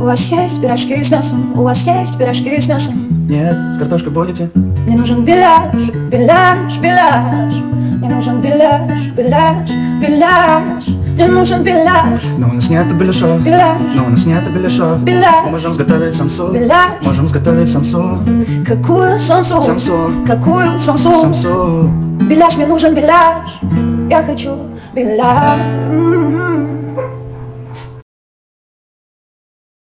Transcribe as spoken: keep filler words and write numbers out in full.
У вас есть пирожки с мясом? У вас есть пирожки с мясом? Нет, с картошкой будете? Мне нужен беляш, беляш, беляш. Мне нужен беляш, беляш, беляш. Мне нужен беляш. Но у нас нет беляшов, беляш. Но у нас нет беляшов, беляш. Мы можем сготовить самсу, беляш. Можем сготовить самсу. Какую самсу? Самсу. Какую самсу? Самсу. Беляш, мне нужен беляш. Я хочу беляш.